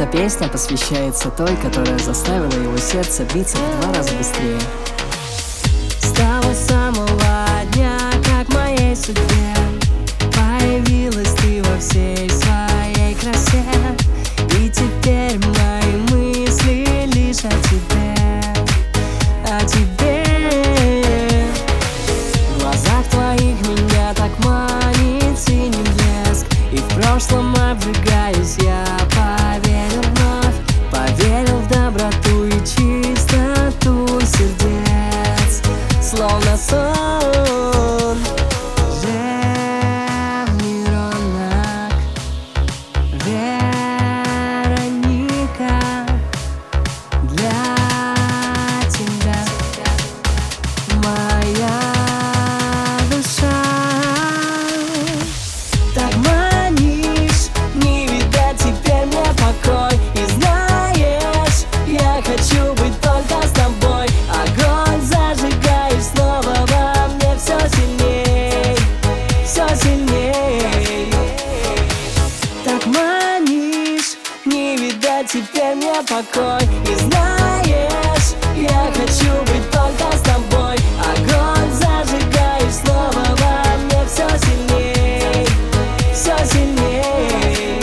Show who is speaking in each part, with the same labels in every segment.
Speaker 1: песня посвящается той, которая заставила его сердце биться в 2 раза быстрее.
Speaker 2: С того самого дня, как в моей судьбе появилась ты во всей своей красе, и теперь мои мысли лишь о тебе, о тебе. В глазах твоих меня так манит синий блеск, и в прошлом обжигаюсь я. Поверил вновь, поверил в доброту и чистоту сердец, словно сон. Веронак, Вероника, для тебя моя душа. Так манишь, не видать теперь мне покой. И знаешь, я хочу быть только с тобой. Огонь зажигаешь снова во мне все сильней, все сильней. Так манишь, не видать теперь мне покой. И знаешь, я хочу быть только с тобой. Огонь зажигаешь снова во мне все сильней, все сильней.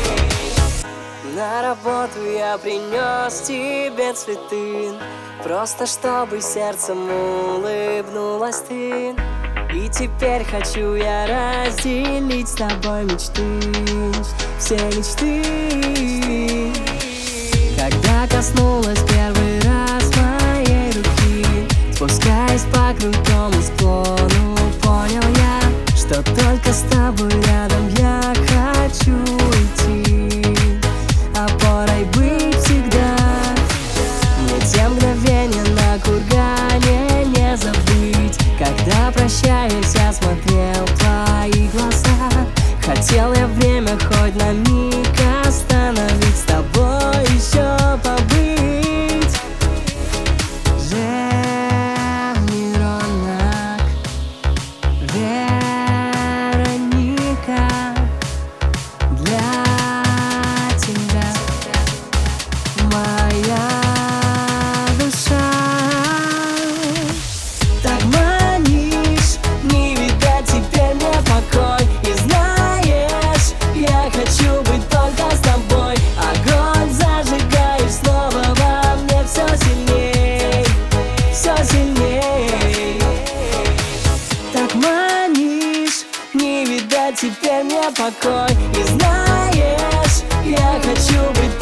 Speaker 2: На работу я принес тебе цветы, просто чтобы сердцем улыбнулась ты. И теперь хочу я разделить с тобой мечты, все мечты. Когда коснулась первый раз моей руки, спускаясь по крутому склону, понял я, что только с тобой рядом я хочу идти, опорой быть всегда. Мне те мгновения на кургане не забыть, когда, прощаясь, я смотрел в твои глаза. Хотел я время хоть на миг остановить, с тобой еще побыть. Веронак, Вероника, для тебя моя душа. Так манишь, не видать теперь мне покой. И знаешь, я хочу быть только с тобой. Огонь зажигаешь снова во мне все сильней, все сильней. Так манишь, не видать теперь мне покой. И знаешь, я хочу быть